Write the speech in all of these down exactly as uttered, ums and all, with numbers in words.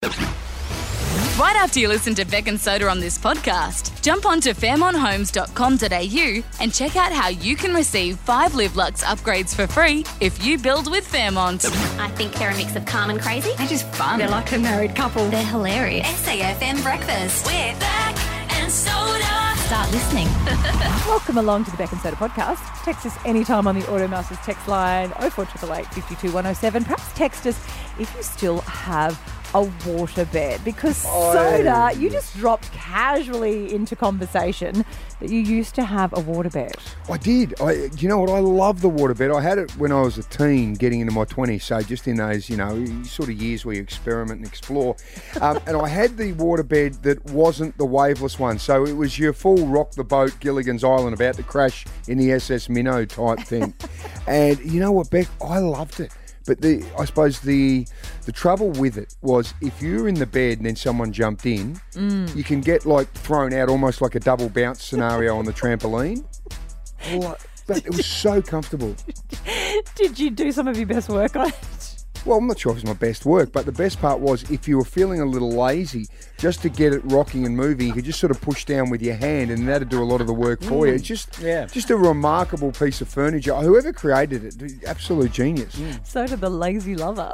Right after you listen to Beck and Soda on this podcast, jump on to fairmont homes dot com dot a u and check out how you can receive five Live Lux upgrades for free if you build with Fairmont. I think they're a mix of calm and crazy. They're just fun. They're like a married couple. They're hilarious. S A F M Breakfast with Beck and Soda. Start listening. Welcome along to the Beck and Soda podcast. Text us anytime on the Automasters text line oh four eight eight eight, five two one oh seven. Perhaps text us if you still have a waterbed, because Oh. Soda, you just dropped casually into conversation that you used to have a waterbed. I did. I, you know what? I love the waterbed. I had it when I was a teen, getting into my twenties. So just in those, you know, sort of years where you experiment and explore. Um, and I had the waterbed that wasn't the waveless one. So it was your full rock the boat, Gilligan's Island, about to crash in the S S Minnow type thing. And you know what, Beck? I loved it. But the I suppose the the trouble with it was if you were in the bed and then someone jumped in, mm. you can get like thrown out almost like a double bounce scenario on the trampoline. Well, but it was so comfortable. Did you do some of your best work on it? Well, I'm not sure if it's my best work, but the best part was if you were feeling a little lazy, just to get it rocking and moving, you could just sort of push down with your hand and that'd do a lot of the work for mm. you. It's just, yeah. just a remarkable piece of furniture. Whoever created it, absolute genius. Mm. So did the lazy lover.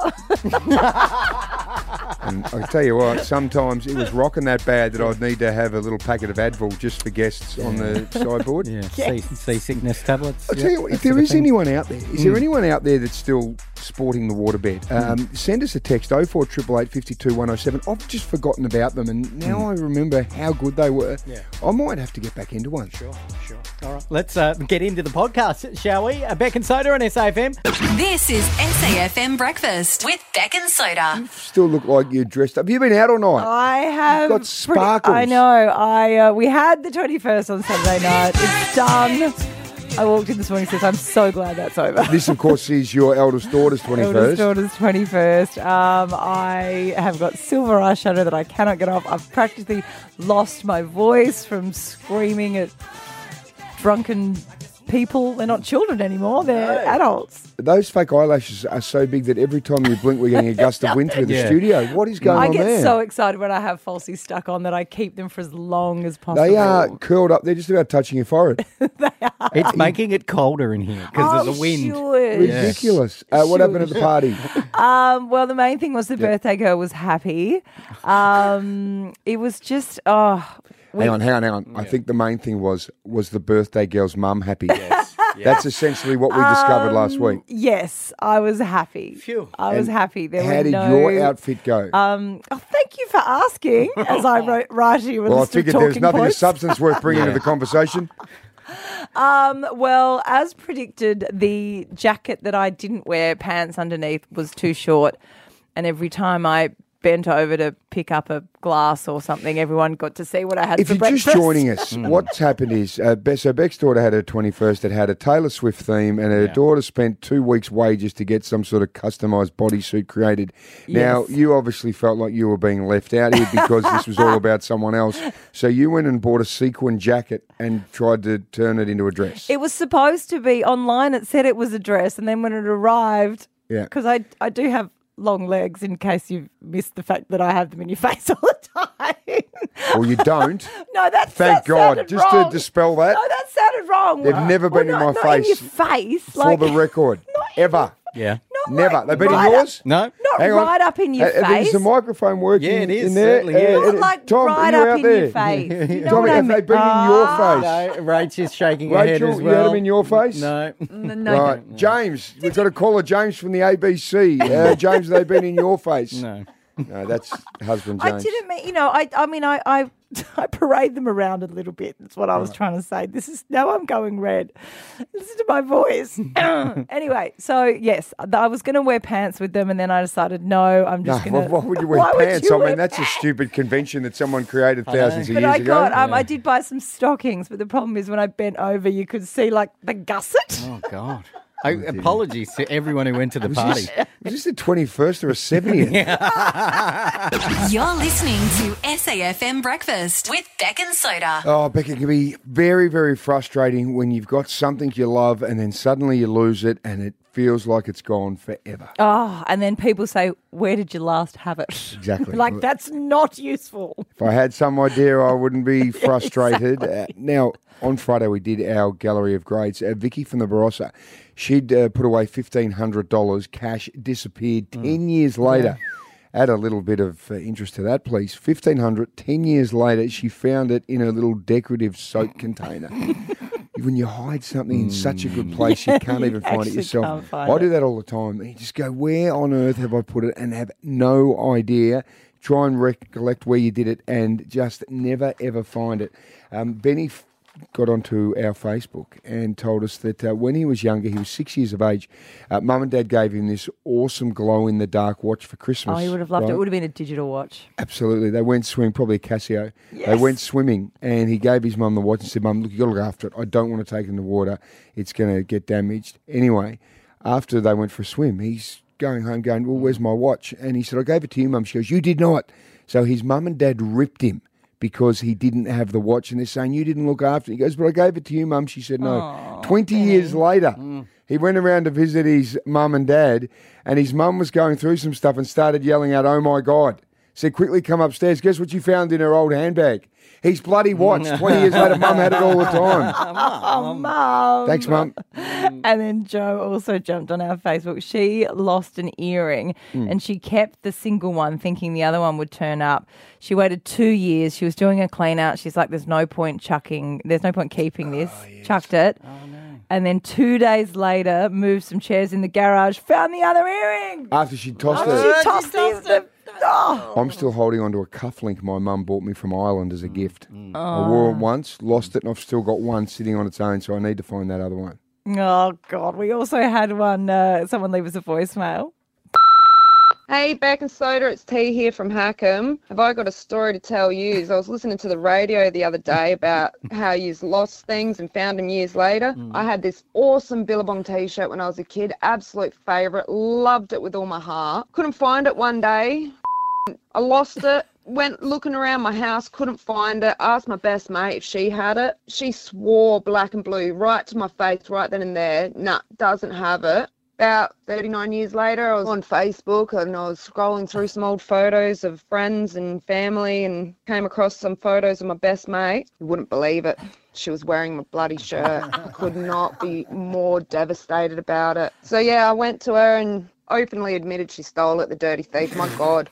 And I tell you what, sometimes it was rocking that bad that I'd need to have a little packet of Advil just for guests on the sideboard. Yeah, Yes. sea, seasickness tablets. I'll Yep, tell you what, if that sort there of is thing. anyone out there, is there anyone out there that's still sporting the waterbed? Um, send us a text oh four eight eight eight, five two one oh seven. I've just forgotten about them and now I remember how good they were. Yeah. I might have to get back into one. Sure, sure. All right, let's uh, get into the podcast, shall we? Uh, Beck and Soda on S A F M. This is S A F M Breakfast with Beck and Soda. Still look like you're dressed up. Have you been out all night? I have. You've got sparkles. Pretty, I know. I uh, we had the twenty-first on Saturday night. It's done. I walked in this morning and says, I'm so glad that's over. This, of course, is your eldest daughter's twenty-first. Eldest daughter's twenty-first. Um, I have got silver eyeshadow that I cannot get off. I've practically lost my voice from screaming at drunken people. They're not children anymore. They're No. adults. Those fake eyelashes are so big that every time you blink, we're getting a gust of wind through the Yeah. studio. What is going I on get there? so excited when I have falsies stuck on that I keep them for as long as possible. They are curled up. They're just about touching your forehead. It's making it colder in here because Oh, there's a wind. shush. Ridiculous. Uh, what happened at the party? Um, well, the main thing was the birthday girl was happy. Um, it was just, oh. we- Hang on, hang on, hang on. I think the main thing was, was the birthday girl's mum happy? Yes. That's essentially what we discovered last Um, week. Yes, I was happy. Phew. I was And happy. There How were did no, your outfit go? Um, oh, thank you for asking. As I wrote right here with well, a I list of figured there was talking nothing points. of substance worth bringing to the conversation. Um, well, as predicted, the jacket that I didn't wear pants underneath was too short, and every time I bent over to pick up a glass or something, everyone got to see what I had If for you're breakfast. just joining us, what's happened is, uh, Be- so Beck's daughter had her twenty-first that had a Taylor Swift theme, and her Yeah. daughter spent two weeks' wages to get some sort of customised bodysuit created. Now, Yes. you obviously felt like you were being left out here because this was all about someone else. So you went and bought a sequin jacket and tried to turn it into a dress. It was supposed to be online. It said it was a dress, and then when it arrived, Yeah. because I I do have long legs, in case you've missed the fact that I have them in your face all the time. Well, you don't. No, that's Thank that God. sounded Just wrong. to dispel that. No, that sounded wrong. They've never Well, been in not- my not in face. your face, For like, the record. Ever. Yeah. not Never. like They've been right in yours? No. Not Hang on. right up in your Uh, uh, face. Is the microphone working Yeah, it is, in there? certainly is. Not uh, like Tom, right are you up out in there? your face. You know Tommy, what I have mean? they been in your Ah. face? No, Rach is shaking her head Rachel, as you well. had them in your face? No. No, Right. James, we've got to call her James from the A B C. Uh, James, they've been in your face. No. No, that's husband I James. didn't mean, you know, I I mean, I, I, I parade them around a little bit. That's what I was trying to say. This is, now I'm going red. Listen to my voice. Anyway, so yes, I was going to wear pants with them, and then I decided, no, I'm No, just going why, to. why would you wear Why would pants? you I mean, wear that's pants? a stupid convention that someone created thousands of But years I ago. got, um, Yeah. I did buy some stockings, but the problem is when I bent over, you could see like the gusset. Oh, God. I, apologies to everyone who went to the was, party. this, was this the twenty-first or a seventieth? You're listening to S A F M Breakfast with Beck and Soda. Oh, Beck, it can be very, very frustrating when you've got something you love and then suddenly you lose it and it feels like it's gone forever. Oh, and then people say, where did you last have it? Exactly. Like, that's not useful. If I had some idea, I wouldn't be frustrated. exactly. uh, now, on Friday, we did our gallery of grades. Uh, Vicky from the Barossa, she'd uh, put away fifteen hundred dollars. Cash disappeared Mm. ten years later. Add a little bit of uh, interest to that, please. fifteen hundred dollars, ten years later, she found it in a little decorative soap container. When you hide something in such a good place, you can't You even find it actually yourself. can't find I it. do that all the time. You just go, where on earth have I put it? And have no idea. Try and recollect where you did it and just never, ever find it. Um, Benny f- got onto our Facebook and told us that uh, when he was younger, he was six years of age, uh, Mum and Dad gave him this awesome glow-in-the-dark watch for Christmas. Oh, he would have loved it. right? It would have been a digital watch. Absolutely. They went swimming, probably a Casio. They Yes. went swimming and he gave his mum the watch and said, Mum, look, you've got to look after it. I don't want to take it in the water. It's going to get damaged. Anyway, after they went for a swim, he's going home going, well, where's my watch? And he said, I gave it to you, Mum. She goes, you did not. So his mum and dad ripped him because he didn't have the watch. And they're saying, you didn't look after it. He goes, but I gave it to you, Mum. She said, no. Oh, twenty Benny. years later, he went around to visit his mum and dad, and his mum was going through some stuff and started yelling out, oh, my God. Said, quickly come upstairs. Guess what you found in her old handbag? His bloody watch. twenty years later, Mum had it all the time. Oh, Mum. Thanks, Mum. And then Jo also jumped on our Facebook. She lost an earring Hmm. and she kept the single one thinking the other one would turn up. She waited two years. She was doing a clean out. She's like, there's no point chucking, there's no point keeping this. Chucked it. Oh, no. And then two days later, moved some chairs in the garage, found the other earring. After she tossed Oh, it, she tossed these. The, oh. I'm still holding onto a cufflink my mum bought me from Ireland as a gift. I wore it once, lost it, and I've still got one sitting on its own, so I need to find that other one. Oh, God. We also had one, uh, someone leave us a voicemail. Hey, Beck and Soda, it's T here from Hackham. Have I got a story to tell you? I was listening to the radio the other day about how you've lost things and found them years later. Mm. I had this awesome Billabong t-shirt when I was a kid, absolute favourite, loved it with all my heart. Couldn't find it one day. I lost it, went looking around my house, couldn't find it, asked my best mate if she had it. She swore black and blue right to my face right then and there, nah, doesn't have it. About thirty-nine years later, I was on Facebook and I was scrolling through some old photos of friends and family and came across some photos of my best mate. You wouldn't believe it. She was wearing my bloody shirt. I could not be more devastated about it. So, yeah, I went to her and openly admitted she stole it, the dirty thief. My God.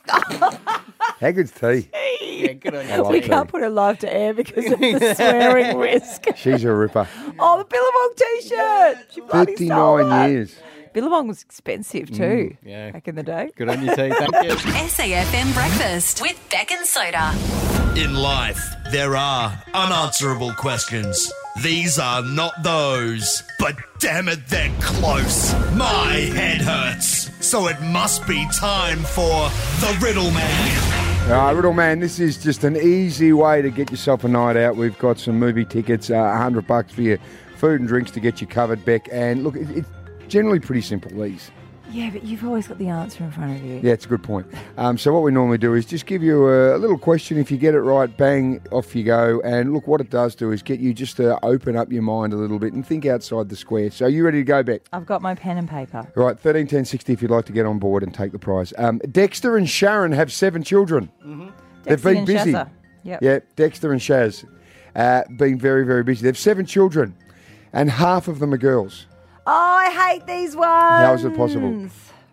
How good's T? Yeah, good on I you. like We T. can't put her live to air because of the swearing risk. She's a ripper. Oh, the Billabong t-shirt. She bloody stole thirty-nine that. years. Billabong was expensive too yeah. back in the day. Good on you, T. Thank you. S A F M Breakfast with Beck and Soda. In life, there are unanswerable questions. These are not those. But damn it, they're close. My head hurts. So it must be time for the Riddle Man. Uh, Riddle Man, this is just an easy way to get yourself a night out. We've got some movie tickets, uh, one hundred bucks for your food and drinks to get you covered, Beck. And look, it, it's generally pretty simple, these. Yeah, but you've always got the answer in front of you. Yeah, it's a good point. Um, so what we normally do is just give you a, a little question. If you get it right, bang, off you go. And look, what it does do is get you just to open up your mind a little bit and think outside the square. So you ready to go, Beck? I've got my pen and paper. All right, thirteen ten sixty if you'd like to get on board and take the prize. Um, Dexter and Sharon have seven children. Mm-hmm. They've Dexy been and busy. Shazza. Yep. Yeah, Dexter and Shaz. Uh, been very, very busy. They've seven children, and half of them are girls. Oh, I hate these ones. How is it possible?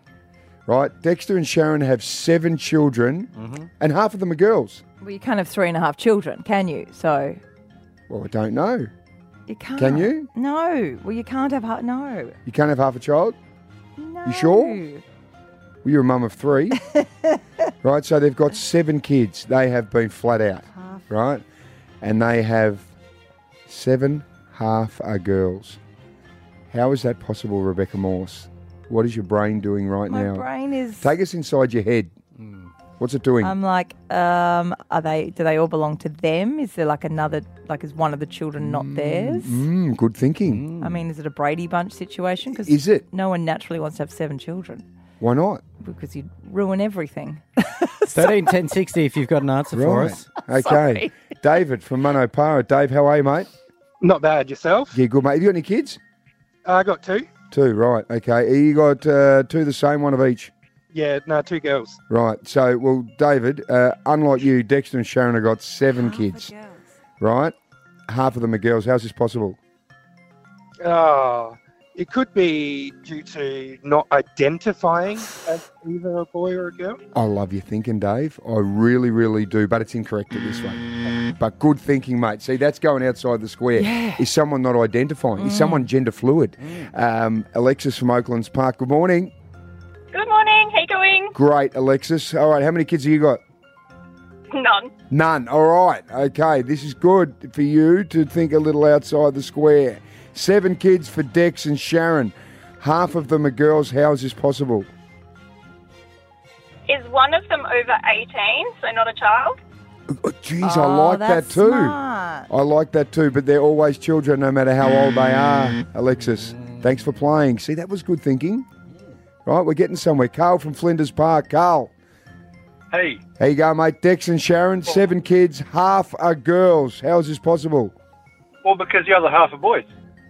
Right, Dexter and Sharon have seven children, Mm-hmm. and half of them are girls. Well, you can't have three and a half children, can you? So Well, I don't know. you can't. Can you? No. Well, you can't have half. No. You can't have half a child? No. You sure? Well, you're a mum of three. Right, so they've got seven kids. They have been flat out, right? And they have seven half are girls. How is that possible, Rebecca Morse? What is your brain doing right My now? brain is. Take us inside your head. What's it doing? I'm like, um, are they? Do they all belong to them? Is there like another? Like, is one of the children not theirs? Mm, good thinking. I mean, is it a Brady Bunch situation? Because Is it? No one naturally wants to have seven children Why not? because you'd ruin everything. thirteen ten sixty if you've got an answer for Right. us. Okay. Sorry. David from Monopara. Dave, how are you, mate? Not bad. Yourself? Yeah, good, mate. Have you got any kids? I got two. Two, right. Okay. You got uh, two the same, one of each. Yeah, no, two girls. Right. So, well, David, uh, unlike you, Dexter and Sharon have got seven Half kids. are girls. Right? Half of them are girls. How's this possible? Oh, it could be due to not identifying as either a boy or a girl. I love your thinking, Dave. I really, really do, but it's incorrect at this one. But good thinking, mate. See, that's going outside the square. Yeah. Is someone not identifying? Is someone gender fluid? Um, Alexis from Oaklands Park, good morning. Good morning. How you going? Great, Alexis. All right, how many kids have you got? None. None. All right. Okay, this is good for you to think a little outside the square. Seven kids for Dex and Sharon. Half of them are girls. How is this possible? Is one of them over eighteen, so not a child? Oh, geez, Oh, I like that that's too. smart. I like that too, but they're always children no matter how old they are, Alexis. Thanks for playing. See, that was good thinking. Right, we're getting somewhere. Carl from Flinders Park. Carl. Hey, How you going, mate? Dex and Sharon, seven kids, half are girls. How is this possible? well, because the other half are boys.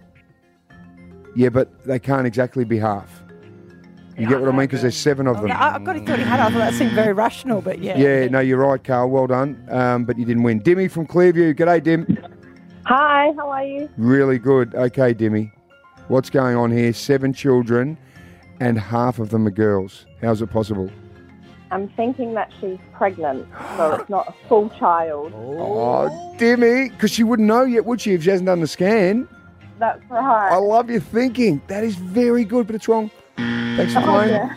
Yeah, but they can't exactly be half. You get what I mean? Because there's seven of them. Yeah, I, I got thought he had. I thought that seemed very rational, but yeah. Yeah, no, you're right, Carl. Well done. Um, but you didn't win. Dimmy from Clearview. G'day, Dim. Hi, how are you? Really good. Okay, Dimmy. What's going on here? Seven children and half of them are girls. How's it possible? I'm thinking that she's pregnant, so it's not a full child. Oh, Dimmy. Because she wouldn't know yet, would she, if she hasn't done the scan? That's right. I love your thinking. That is very good, but it's wrong. Thanks for playing.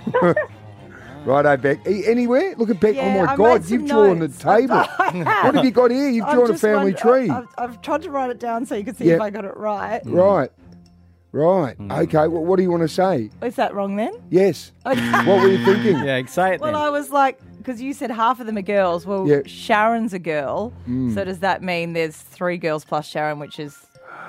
Righto, Beck. A- Anywhere? Look at Beck. Yeah, oh, my I God. made You've some drawn notes. the table. I have. What have you got here? You've I'm drawn a just family wonder- tree. I've, I've tried to write it down so you can see Yep. if I got it right. Right. Right. Okay. Well, what do you want to say? Is that wrong then? Yes. Okay. What were you thinking? Yeah, say it Well, then. I was like, because you said half of them are girls. Well, Yeah. Sharon's a girl. So does that mean there's three girls plus Sharon, which is...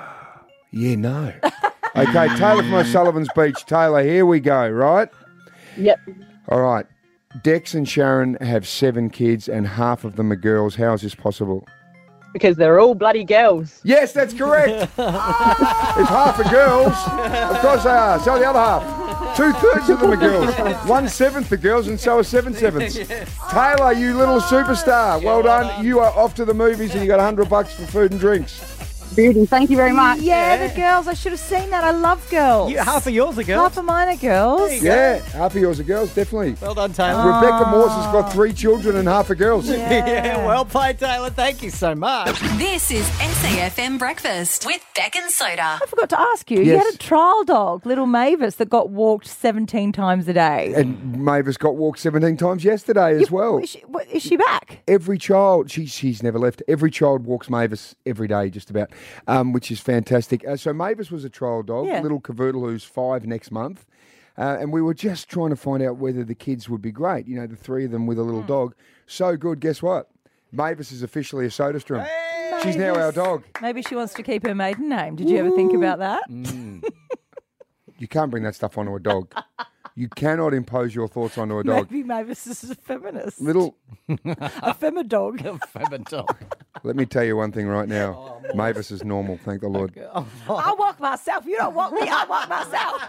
Yeah, no. Okay, Taylor from O'Sullivan's Beach. Taylor, here we go, right? Yep. All right. Dex and Sharon have seven kids and half of them are girls. How is this possible? Because they're all bloody girls. Yes, that's correct. It's half are girls. Of course they are. So the other half. Two-thirds of them are girls. One-seventh are girls and so are seven sevenths. Taylor, you little superstar. Well done. You are off to the movies and you got a hundred bucks for food and drinks. Beauty, thank you very much. Yeah, the girls. I should have seen that. I love girls. You, half of yours are girls. Half of mine are girls. Yeah, half of yours are girls, definitely. Well done, Taylor. Rebecca Morse has got three children and half are girls. Yeah, well played, Taylor. Thank you so much. This is S A F M Breakfast with Beck and Soda. I forgot to ask you. You Yes. had a trial dog, little Mavis, that got walked seventeen times a day. And Mavis got walked seventeen times yesterday as well. Is she, what, is she back? Every child, she, she's never left. Every child walks Mavis every day, just about, um, which is fantastic. Uh, so Mavis was a trial dog, Yeah. little Cavoodle, who's five next month. Uh, and we were just trying to find out whether the kids would be great. You know, the three of them with a little dog. So good. Guess what? Mavis is officially a SodaStream. She's now our dog. Maybe she wants to keep her maiden name. Did you ever think about that? You can't bring that stuff onto a dog. You cannot impose your thoughts onto a dog. Maybe Mavis is a feminist. Little, a femidog. dog. let me tell you one thing right now. Mavis is normal, thank the Lord. I walk myself. You don't walk me. I walk myself.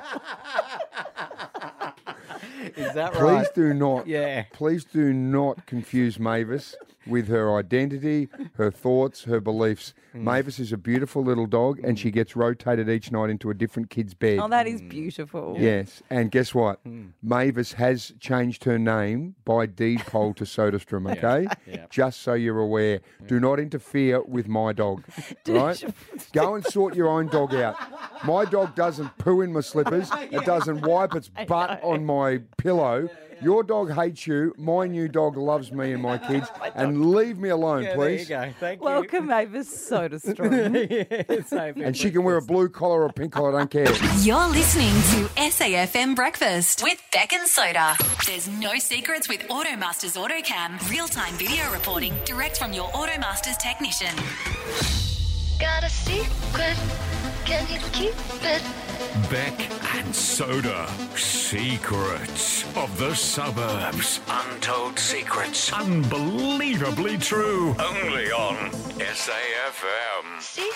Is that Please right? do not, Yeah. please do not confuse Mavis with her identity, her thoughts, her beliefs. Mavis is a beautiful little dog, and she gets rotated each night into a different kid's bed. Oh, that is beautiful. Yes, and guess what? Mavis has changed her name by deed poll to SodaStream, okay? Yeah. Just so you're aware. Do not interfere with my dog, right? Go and sort your own dog out. My dog doesn't poo in my slippers. It doesn't wipe its butt on my pillow. Your dog hates you. My new dog loves me and my kids. And leave me alone, Yeah, please. there you go. Thank Welcome, Mavis Soda Strong. you. Yeah, same And she can wear a blue collar or a pink collar, I don't care. You're listening to S A F M Breakfast with Beck and Soda. There's no secrets with Automasters AutoCam. Real-time video reporting direct from your Automasters technician. Got a secret, can you keep it? Beck and Soda. Secrets of the suburbs. Untold secrets. Unbelievably true. Only on S A F M. Secret.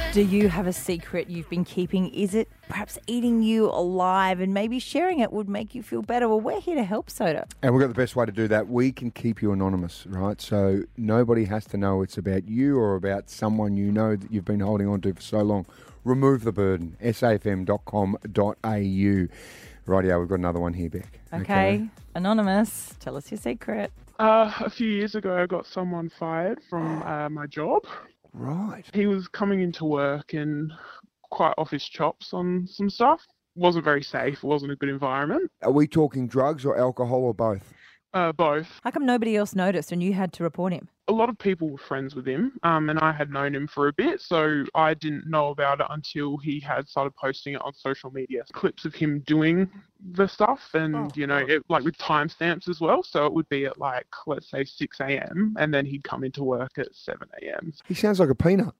Do you have a secret you've been keeping? Is it perhaps eating you alive, and maybe sharing it would make you feel better? Well, we're here to help, Soda. And we've got the best way to do that. We can keep you anonymous, right? So nobody has to know it's about you or about someone you know that you've been holding on to for so long. Remove the burden. S A F M dot com dot A U. Rightio, we've got another one here, Beck. Okay. okay. Anonymous, tell us your secret. Uh, a few years ago, I got someone fired from uh, my job. Right. He was coming into work and quite off his chops on some stuff. Wasn't very safe. It wasn't a good environment. Are we talking drugs or alcohol or both? Uh, both. How come nobody else noticed and you had to report him? A lot of people were friends with him, um, and I had known him for a bit, so I didn't know about it until he had started posting it on social media. Clips of him doing the stuff, and, oh, you know, it, like with timestamps as well, so it would be at like, let's say six a.m, and then he'd come into work at seven a.m. He sounds like a peanut.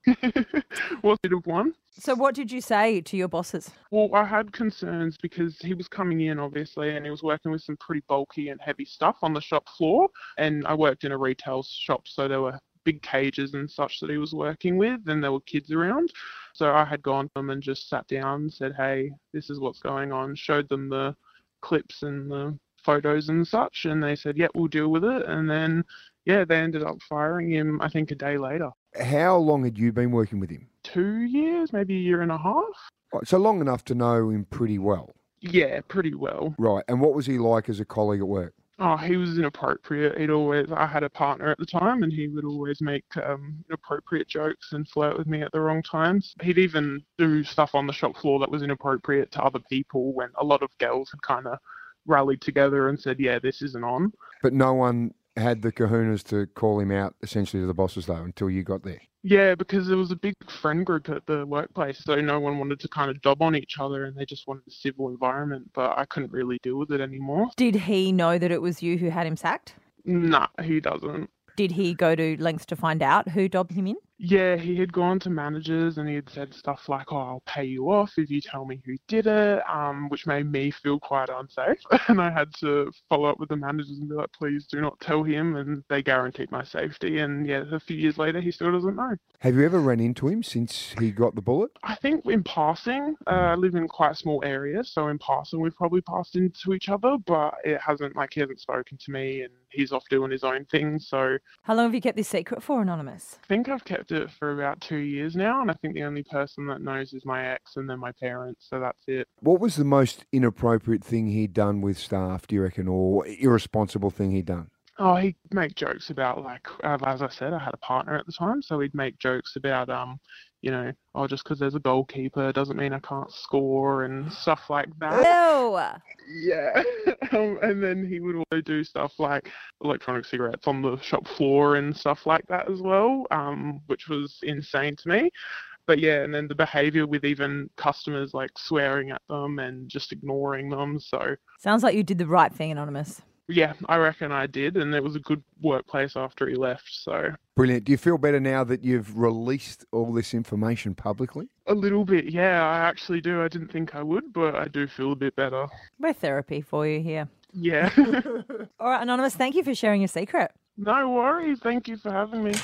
Was a bit of one. So what did you say to your bosses? Well, I had concerns because he was coming in, obviously, and he was working with some pretty bulky and heavy stuff on the shop floor, and I worked in a retail shop, so there were big cages and such that he was working with, and there were kids around. So I had gone to them and just sat down and said, hey, this is what's going on, showed them the clips and the photos and such, and they said, yeah, we'll deal with it. And then, yeah, they ended up firing him, I think, a day later. How long had you been working with him? Two years, maybe a year and a half. Right, so long enough to know him pretty well. Yeah, pretty well. Right, and what was he like as a colleague at work? Oh, he was inappropriate. He'd always, I had a partner at the time, and he would always make um, inappropriate jokes and flirt with me at the wrong times. He'd even do stuff on the shop floor that was inappropriate to other people when a lot of girls had kind of rallied together and said, yeah, this isn't on. But no one had the kahunas to call him out essentially to the bosses, though, until you got there? Yeah, because there was a big friend group at the workplace, so no one wanted to kind of dob on each other, and they just wanted a civil environment, but I couldn't really deal with it anymore. Did he know that it was you who had him sacked? Nah, he doesn't. Did he go to lengths to find out who dobbed him in? Yeah, he had gone to managers and he had said stuff like, oh, I'll pay you off if you tell me who did it, um, which made me feel quite unsafe. And I had to follow up with the managers and be like, please do not tell him. And they guaranteed my safety. And yeah, a few years later, he still doesn't know. Have you ever run into him since he got the bullet? I think in passing, uh, I live in quite a small area. So in passing, we've probably passed into each other, but it hasn't, like, he hasn't spoken to me and he's off doing his own thing. So how long have you kept this secret for, Anonymous? I think I've kept it for about two years now, and I think the only person that knows is my ex and then my parents, so that's it. What was the most inappropriate thing he'd done with staff, do you reckon, or irresponsible thing he'd done? Oh, he'd make jokes about, like, uh, as I said, I had a partner at the time, so he'd make jokes about, um, you know, oh, just because there's a goalkeeper doesn't mean I can't score and stuff like that. No! Yeah. um, and then he would also do stuff like electronic cigarettes on the shop floor and stuff like that as well, um, which was insane to me. But yeah, and then the behaviour with even customers, like swearing at them and just ignoring them, so... Sounds like you did the right thing, Anonymous. Yeah, I reckon I did, and it was a good workplace after he left, so... Brilliant. Do you feel better now that you've released all this information publicly? A little bit, yeah, I actually do. I didn't think I would, but I do feel a bit better. We're therapy for you here. Yeah. All right, Anonymous, thank you for sharing your secret. No worries. Thank you for having me.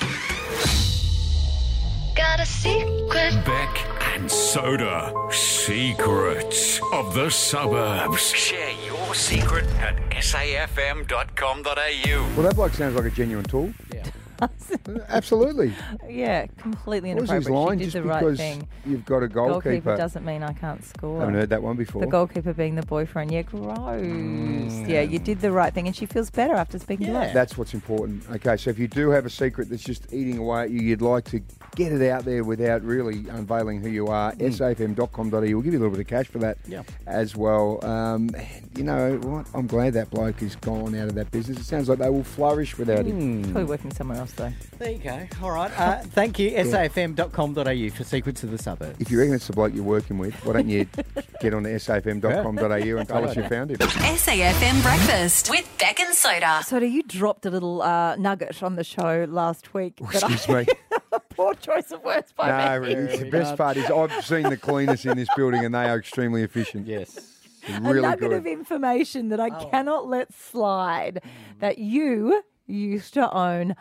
Got a secret. Beck and Soda. Secrets of the suburbs. Share your secret at S A F M dot com dot A U. Well, that bloke sounds like a genuine tool. Yeah. Absolutely. Yeah, completely What was inappropriate. his line? She did Just the because right thing. you've got a goalkeeper. Goalkeeper doesn't mean I can't score. I haven't heard that one before. The goalkeeper being the boyfriend. Yeah, gross. Mm. Yeah, you did the right thing and she feels better after speaking to us. That's what's important. Okay, so if you do have a secret that's just eating away at you, you'd like to get it out there without really unveiling who you are, mm. S A F M dot com dot A U. We'll give you a little bit of cash for that yeah. as well. Um, you know what? I'm glad that bloke is gone out of that business. It sounds like they will flourish without mm. him. Probably working somewhere else, though. There you go. All right. Uh, thank you, S A F M dot com dot A U for Secrets of the Suburbs. If you reckon it's the bloke you're working with, why don't you get on to S A F M dot com dot A U and tell us you found him. S A F M Breakfast with Beck and Soda. Soda, you dropped a little uh, nugget on the show last week. Oh, excuse I... me. Poor choice of words by no, me. No, the best part is I've seen the cleaners in this building and they are extremely efficient. Yes. Really a nugget good. of information that I oh. cannot let slide, that you used to own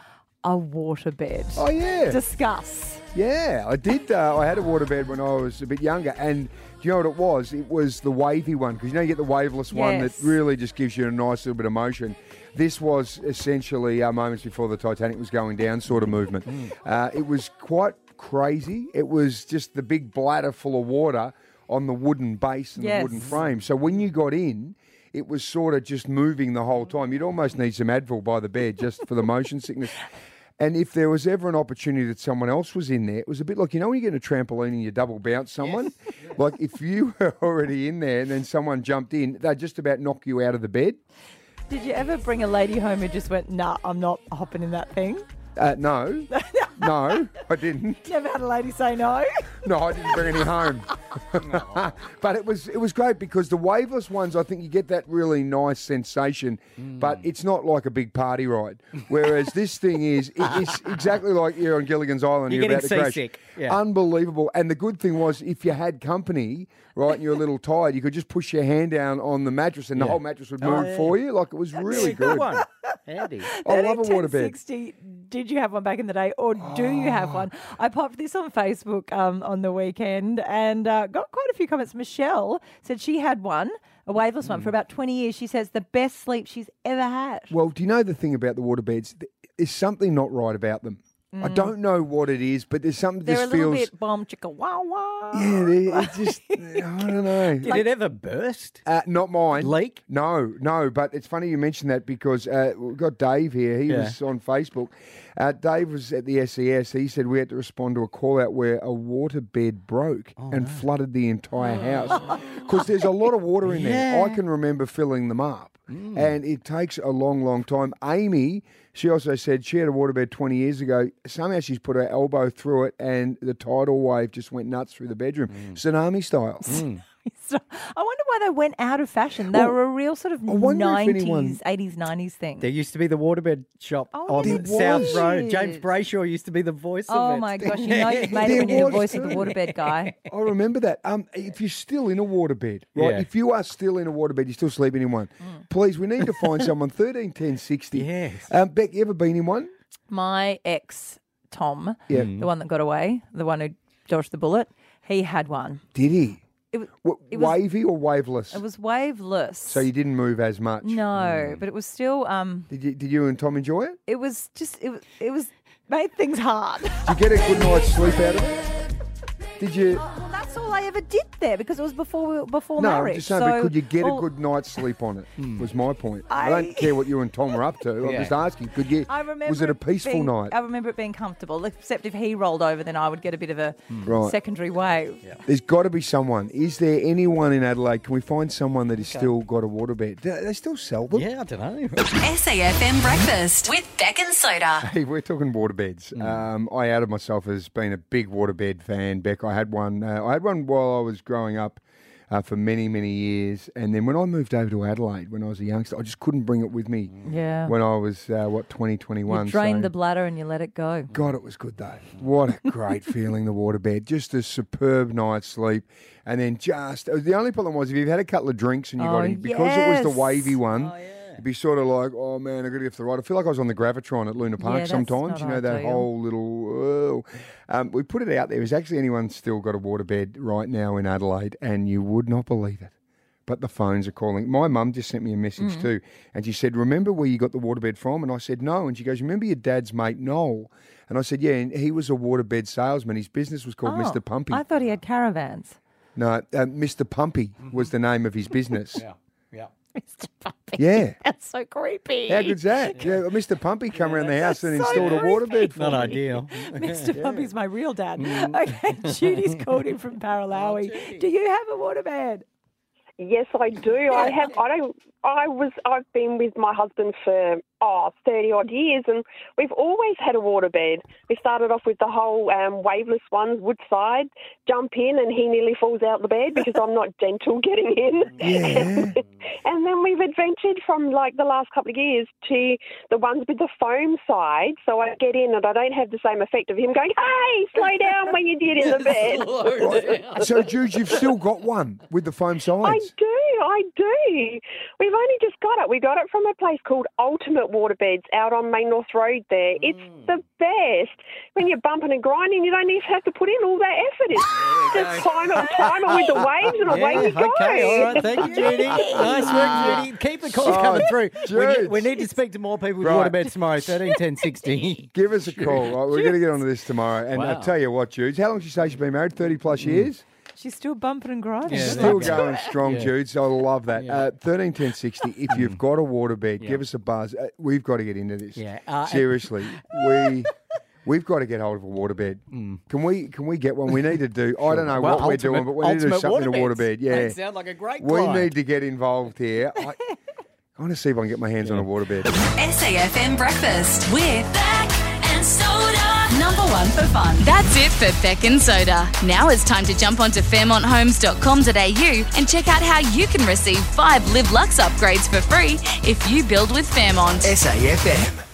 a waterbed. Oh, yeah. Discuss. Yeah, I did. Uh, I had a waterbed when I was a bit younger, and do you know what it was? It was the wavy one, because you know you get the waveless one Yes. that really just gives you a nice little bit of motion. This was essentially uh, moments before the Titanic was going down sort of movement. Uh, it was quite crazy. It was just the big bladder full of water on the wooden base and Yes. the wooden frame. So when you got in, it was sort of just moving the whole time. You'd almost need some Advil by the bed just for the motion sickness. And if there was ever an opportunity that someone else was in there, it was a bit like, you know, when you get in a trampoline and you double bounce someone? Like if you were already in there and then someone jumped in, they'd just about knock you out of the bed. Did you ever bring a lady home who just went, nah, I'm not hopping in that thing? Uh, no, no, I didn't. Never had a lady say no? No, I didn't bring any home. But it was it was great because the waveless ones, I think you get that really nice sensation, but it's not like a big party ride. Whereas this thing is, it, it's exactly like you're on Gilligan's Island. You're You're, about to getting crash. seasick, yeah. Unbelievable. And the good thing was, if you had company, right, and you're a little tired, you could just push your hand down on the mattress, and the Yeah. whole mattress would Oh, move yeah. for you. Like it was really Good good. one. Handy. I love a waterbed. sixty, did you have one back in the day, or do you have one? I popped this on Facebook um, on the weekend and uh, got quite a few comments. Michelle said she had one, a waveless one, for about twenty years. She says the best sleep she's ever had. Well, do you know the thing about the waterbeds? There's something not right about them. I don't know what it is, but there's something that They're a just little feels. bit bomb chicka wow wow. Yeah, they, it just, I don't know. Did it ever burst? Uh, not mine. Leak? No, no, but it's funny you mentioned that because uh, we've got Dave here. He Yeah. was on Facebook. Uh, Dave was at the S E S. He said we had to respond to a call out where a waterbed broke Oh, and flooded the entire house. Because there's a lot of water in there. I can remember filling them up. Mm. And it takes a long, long time. Amy, she also said she had a waterbed twenty years ago. Somehow she's put her elbow through it and the tidal wave just went nuts through the bedroom. Mm. Tsunami style. So, I wonder why they went out of fashion. They Well, were a real sort of I wonder if nineties, anyone- eighties, nineties thing. There used to be the waterbed shop Oh, on there South was. Road. James Brayshaw used to be the voice of Oh it. my gosh, you know you've made it There when you're the was voice of the too. waterbed guy. I remember that. Um, if you're still in a waterbed, right? Yeah. If you are still in a waterbed, you're still sleeping in one. Please, we need to find someone. Thirteen ten sixty. Yes. Um, Beck, you ever been in one? My ex, Tom, Yeah. the one that got away, the one who dodged the bullet, he had one. Did he? It was, W- it was- wavy or waveless? it was waveless. So you didn't move as much. No, but it was still um Did you? Did you and Tom enjoy it? it was just it was it was made things hard. Did you get a good night's sleep out of it? Did you? Well, that's all I ever did there because it was before we were before No, marriage. I'm just saying, so, but could you get well, a good night's sleep on it? Was my point. I, I- don't care what you and Tom were up to. I'm Yeah. just asking. Could you? I remember Was it a peaceful being, night? I remember it being comfortable, except if he rolled over, then I would get a bit of a Right. secondary wave. There's got to be someone. Is there anyone in Adelaide? Can we find someone that has still got a waterbed? Do they still sell them? Yeah, I don't know. S A F M Breakfast with Beck and Soda. Hey, we're talking waterbeds. Um, I outed myself as being a big waterbed fan, Beck. I had one. Uh, I had one while I was growing up uh, for many, many years, and then when I moved over to Adelaide when I was a youngster, I just couldn't bring it with me. Yeah. When I was uh, what twenty, twenty-one. You drained so- the bladder and you let it go. God, it was good though. What a great feeling, the waterbed. Just a superb night's sleep. And then just, the only problem was if you've had a couple of drinks and you got Oh, in, because it was the yes. wavy one, it'd be sort of like, oh man, I've got to get to the right. I feel like I was on the Gravitron at Luna Park Yeah, that's sometimes. not You know, that ideal. whole little, oh. um, we put it out there. Is actually anyone still got a waterbed right now in Adelaide? And you would not believe it. But the phones are calling. My mum just sent me a message Mm. too. And she said, remember where you got the waterbed from? And I said, no. And she goes, remember your dad's mate, Noel? And I said, yeah, and he was a waterbed salesman. His business was called Oh, Mister Pumpy. I thought he had caravans. No, uh, Mister Pumpy was the name of his business. Yeah, yeah. Mister Puppy. Yeah. That's so creepy. How good's that? Yeah, Mister Pumpy come around the house and so installed a waterbed for Not me. ideal. Mister Puppy's my real dad. Mm. Okay, Judy's called in from Paralawi. Do you have a waterbed? Yes, I do. I have. I don't. I was. I've been with my husband for oh thirty odd years, and we've always had a waterbed. We started off with the whole um, waveless ones, Woodside. Jump in, and he nearly falls out the bed because I'm not gentle getting in. Yeah. And then we've adventured from like the last couple of years to the ones with the foam side. So I get in, and I don't have the same effect of him going, "Hey, slow down when you get in the bed." Right. So, Jude, you've still got one with the foam sides. I do. I do. We've only just got it. We got it from a place called Ultimate Waterbeds out on Main North Road there. Mm. It's the best. When you're bumping and grinding, you don't even have to put in all that effort. It's just time it, time it with the waves and away yeah, we go. Okay, all right. Thank you, Judy. Nice work, Judy. Keep the calls Oh, coming through. We Jude. need, we need to speak to more people with Right. waterbeds tomorrow, thirteen ten sixty. Give us a call. Right, we're going to get onto this tomorrow. And Wow. I'll tell you what, Jude, how long did she say she's been married? thirty plus years? She's still bumping and grinding. Yeah, Still there you go. going strong, Yeah. Jude. So I love that. Uh, thirteen ten sixty. If you've got a waterbed, Yeah. give us a buzz. Uh, we've got to get into this. Yeah. Uh, Seriously, we we've got to get hold of a waterbed. Can we? Can we get one? We need to do. I don't know Well, what we're ultimate- doing, but we need to do ultimate something in a waterbeds. waterbed. Yeah, That sounds like a great we client. need to get involved here. I, I want to see if I can get my hands on a waterbed. S A F M Breakfast with Beck and Soda. Number one for fun. That's it for Beck and Soda. Now it's time to jump onto fairmont homes dot com dot a u and check out how you can receive five Live Lux upgrades for free if you build with Fairmont. S A F M.